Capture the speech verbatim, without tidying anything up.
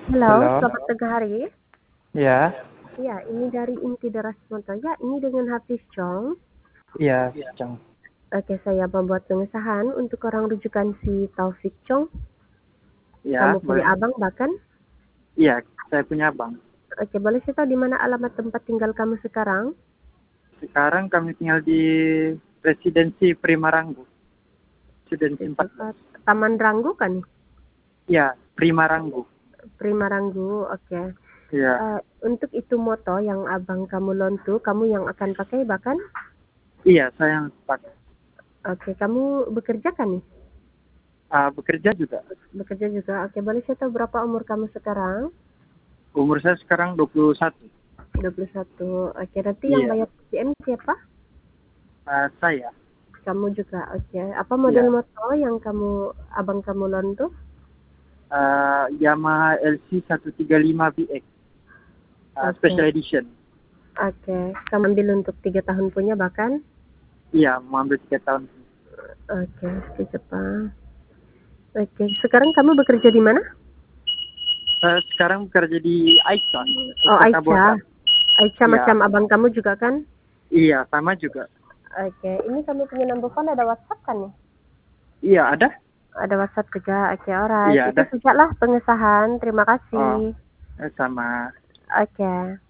Halo, Halo, selamat pagi hari. iya, Ya, ini dari Inti Deras Monto. Ya, ini dengan Hafiz Chong. iya, Cang. Oke, saya membuat pengesahan untuk orang rujukan si Taufik Chong. Iya, Kamu punya boleh. abang bahkan? Iya, saya punya bank. Oke, boleh saya tahu di mana alamat tempat tinggal kamu sekarang? Sekarang kami tinggal di Residensi Primaranggu, Residensi Itu empat belas. eh, Taman Ranggu kan? Iya, Primaranggu. Prima Ranggu, oke. Iya, Eh, untuk itu moto yang abang kamu lontu, kamu yang akan pakai bahkan? iya, saya yang pakai. Oke, kamu bekerja kan nih? Ah, bekerja juga. Bekerja juga. Oke, boleh saya tahu berapa umur kamu sekarang? Umur saya sekarang dua puluh satu. Dua puluh satu. Oke, nanti yang Iya, bayar P C M siapa? ah, saya. Kamu juga. Oke. Apa model Iya, motor yang kamu abang kamu loan tuh? ah, Yamaha L C seratus tiga puluh lima B X, ah, Oke. Special Edition. Oke. Kamu ambil untuk tiga tahun punya bahkan? Iya, mau ambil tiga tahun. Oke, di Jepang. Oke. Sekarang kamu bekerja di mana? Saya sekarang bekerja di Aicha, Oh, Kota Aicha. Bodas. Aicha Iya, macam abang kamu juga kan? iya, sama juga. Oke. Ini kamu punya number phone ada WhatsApp kan ya? Iya, ada. Ada WhatsApp juga. Oke, alright. Iya, Itu ada. sajalah pengesahan. Terima Oh, kasih. eh, sama. Oke.